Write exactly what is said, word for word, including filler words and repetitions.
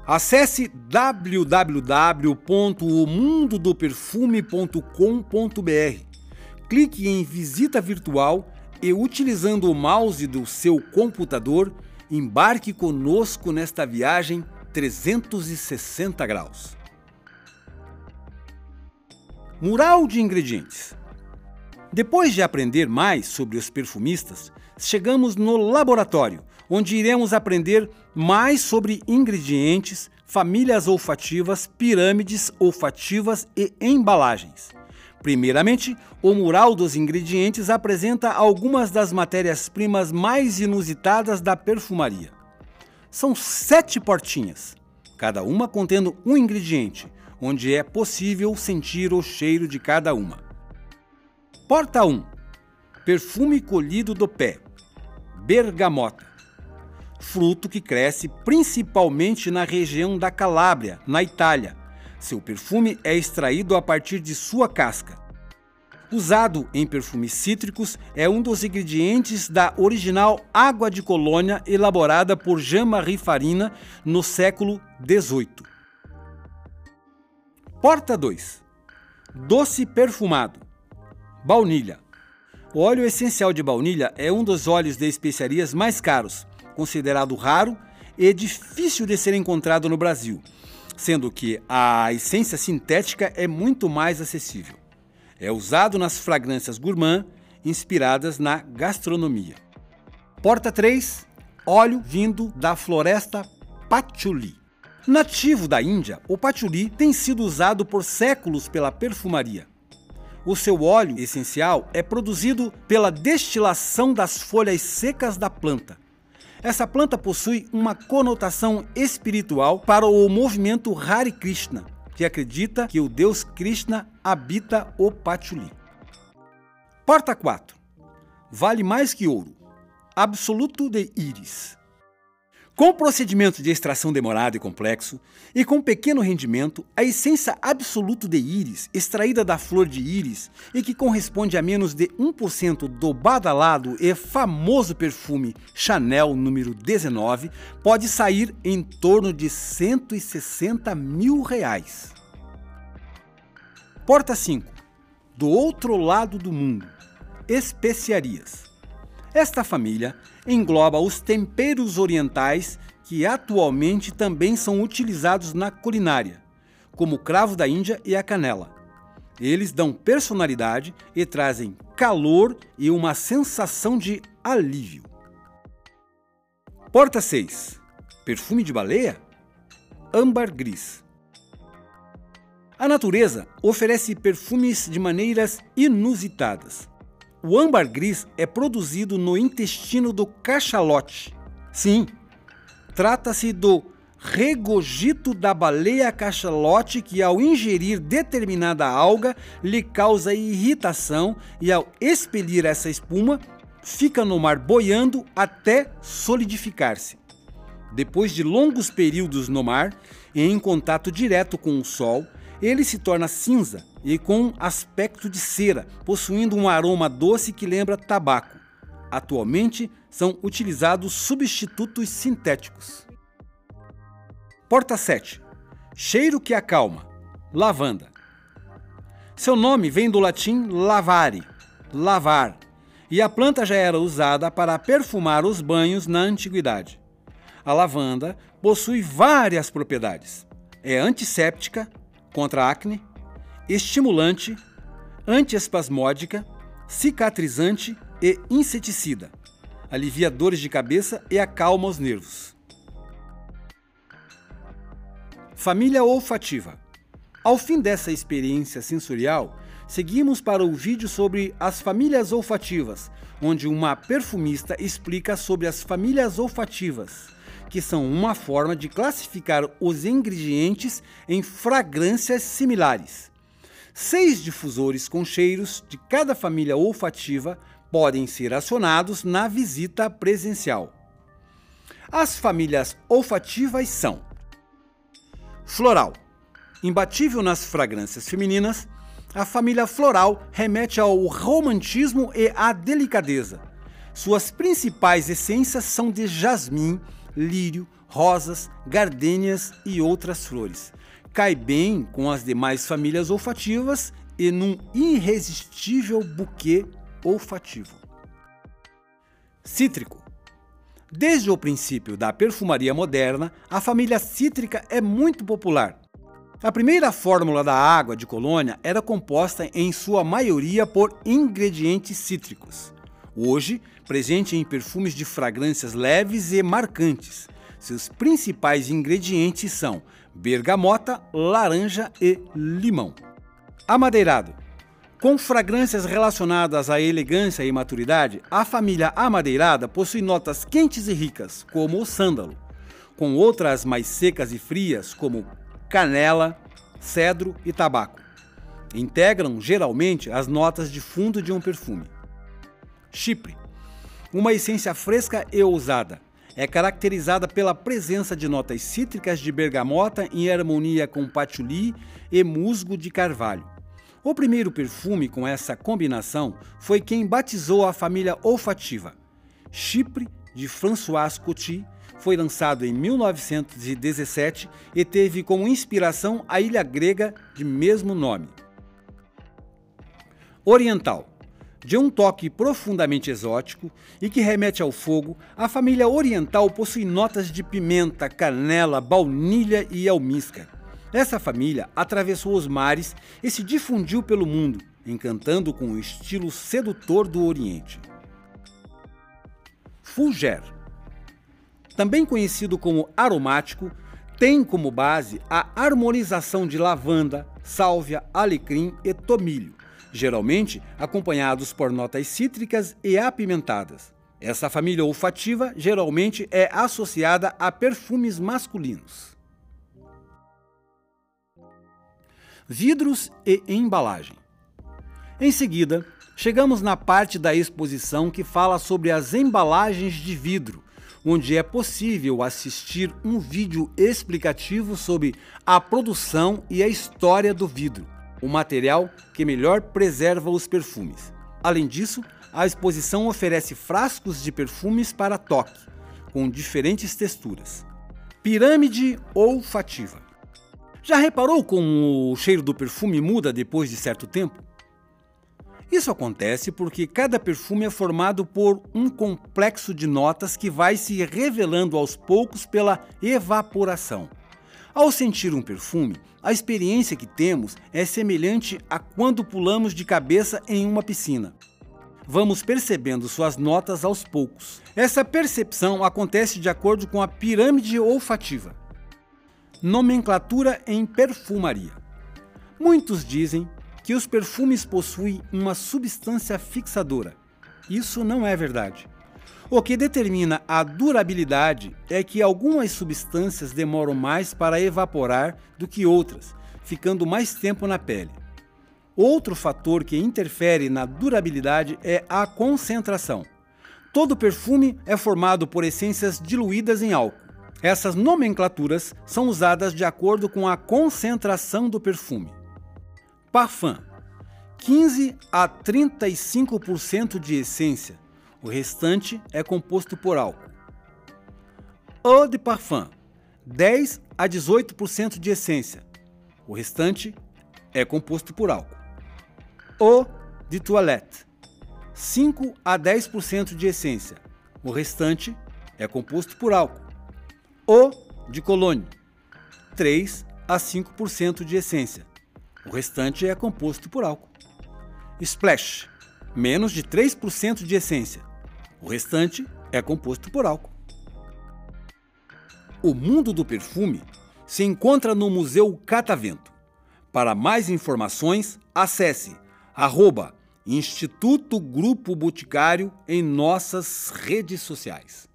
Acesse w w w ponto o mundo do perfume ponto com ponto b r. Clique em Visita Virtual e, utilizando o mouse do seu computador, embarque conosco nesta viagem trezentos e sessenta graus. Mural de ingredientes. Depois de aprender mais sobre os perfumistas, chegamos no laboratório, onde iremos aprender mais sobre ingredientes, famílias olfativas, pirâmides olfativas e embalagens. Primeiramente, o mural dos ingredientes apresenta algumas das matérias-primas mais inusitadas da perfumaria. São sete portinhas, cada uma contendo um ingrediente, onde é possível sentir o cheiro de cada uma. Porta um. Perfume colhido do pé. Bergamota. Fruto que cresce principalmente na região da Calábria, na Itália. Seu perfume é extraído a partir de sua casca. Usado em perfumes cítricos, é um dos ingredientes da original água de colônia elaborada por Jean-Marie Farina no século dezoito. Porta dois. Doce perfumado. Baunilha. O óleo essencial de baunilha é um dos óleos de especiarias mais caros, considerado raro e difícil de ser encontrado no Brasil, sendo que a essência sintética é muito mais acessível. É usado nas fragrâncias gourmand inspiradas na gastronomia. Porta três. Óleo vindo da floresta patchouli. Nativo da Índia, o patchouli tem sido usado por séculos pela perfumaria. O seu óleo essencial é produzido pela destilação das folhas secas da planta. Essa planta possui uma conotação espiritual para o movimento Hare Krishna, que acredita que o deus Krishna habita o patchouli. Porta quatro. Vale mais que ouro. Absoluto de íris. Com procedimento de extração demorado e complexo, e com pequeno rendimento, a essência absoluto de íris, extraída da flor de íris e que corresponde a menos de um por cento do badalado e famoso perfume Chanel número dezenove, pode sair em torno de cento e sessenta mil reais. Porta cinco. Do outro lado do mundo. Especiarias. Esta família engloba os temperos orientais que atualmente também são utilizados na culinária, como o cravo da Índia e a canela. Eles dão personalidade e trazem calor e uma sensação de alívio. Porta seis. Perfume de baleia? Âmbar gris. A natureza oferece perfumes de maneiras inusitadas. O âmbar gris é produzido no intestino do cachalote. Sim, trata-se do regogito da baleia cachalote que, ao ingerir determinada alga, lhe causa irritação e, ao expelir essa espuma, fica no mar boiando até solidificar-se. Depois de longos períodos no mar, em contato direto com o sol, ele se torna cinza e com aspecto de cera, possuindo um aroma doce que lembra tabaco. Atualmente, são utilizados substitutos sintéticos. Porta sete. Cheiro que acalma. Lavanda. Seu nome vem do latim lavare, lavar, e a planta já era usada para perfumar os banhos na antiguidade. A lavanda possui várias propriedades. É antisséptica, contra acne, estimulante, antiespasmódica, cicatrizante e inseticida. Alivia dores de cabeça e acalma os nervos. Família olfativa. Ao fim dessa experiência sensorial, seguimos para o vídeo sobre as famílias olfativas, onde uma perfumista explica sobre as famílias olfativas, que são uma forma de classificar os ingredientes em fragrâncias similares. Seis difusores com cheiros de cada família olfativa podem ser acionados na visita presencial. As famílias olfativas são: floral. Imbatível nas fragrâncias femininas, a família floral remete ao romantismo e à delicadeza. Suas principais essências são de jasmim, lírio, rosas, gardênias e outras flores. Cai bem com as demais famílias olfativas e num irresistível buquê olfativo. Cítrico. Desde o princípio da perfumaria moderna, a família cítrica é muito popular. A primeira fórmula da água de colônia era composta em sua maioria por ingredientes cítricos. Hoje, presente em perfumes de fragrâncias leves e marcantes. Seus principais ingredientes são bergamota, laranja e limão. Amadeirado. Com fragrâncias relacionadas à elegância e maturidade, a família amadeirada possui notas quentes e ricas, como o sândalo, com outras mais secas e frias, como canela, cedro e tabaco. Integram geralmente as notas de fundo de um perfume. Chipre. Uma essência fresca e ousada. É caracterizada pela presença de notas cítricas de bergamota em harmonia com patchouli e musgo de carvalho. O primeiro perfume com essa combinação foi quem batizou a família olfativa. Chipre, de François Coty, foi lançado em mil novecentos e dezessete e teve como inspiração a ilha grega de mesmo nome. Oriental. De um toque profundamente exótico e que remete ao fogo, a família oriental possui notas de pimenta, canela, baunilha e almíscar. Essa família atravessou os mares e se difundiu pelo mundo, encantando com o estilo sedutor do Oriente. Fougère. Também conhecido como aromático, tem como base a harmonização de lavanda, sálvia, alecrim e tomilho, geralmente acompanhados por notas cítricas e apimentadas. Essa família olfativa geralmente é associada a perfumes masculinos. Vidros e embalagem. Em seguida, chegamos na parte da exposição que fala sobre as embalagens de vidro, onde é possível assistir um vídeo explicativo sobre a produção e a história do vidro, o material que melhor preserva os perfumes. Além disso, a exposição oferece frascos de perfumes para toque, com diferentes texturas. Pirâmide olfativa. Já reparou como o cheiro do perfume muda depois de certo tempo? Isso acontece porque cada perfume é formado por um complexo de notas que vai se revelando aos poucos pela evaporação. Ao sentir um perfume, a experiência que temos é semelhante a quando pulamos de cabeça em uma piscina. Vamos percebendo suas notas aos poucos. Essa percepção acontece de acordo com a pirâmide olfativa. Nomenclatura em perfumaria. Muitos dizem que os perfumes possuem uma substância fixadora. Isso não é verdade. O que determina a durabilidade é que algumas substâncias demoram mais para evaporar do que outras, ficando mais tempo na pele. Outro fator que interfere na durabilidade é a concentração. Todo perfume é formado por essências diluídas em álcool. Essas nomenclaturas são usadas de acordo com a concentração do perfume. Parfum. quinze a trinta e cinco por cento de essência. O restante é composto por álcool. Eau de parfum. dez a dezoito por cento de essência. O restante é composto por álcool. Eau de toilette. cinco a dez por cento de essência. O restante é composto por álcool. Eau de cologne. três a cinco por cento de essência. O restante é composto por álcool. Splash. Menos de três por cento de essência. O restante é composto por álcool. O mundo do perfume se encontra no Museu Catavento. Para mais informações, acesse arroba Instituto Grupo Boticário em nossas redes sociais.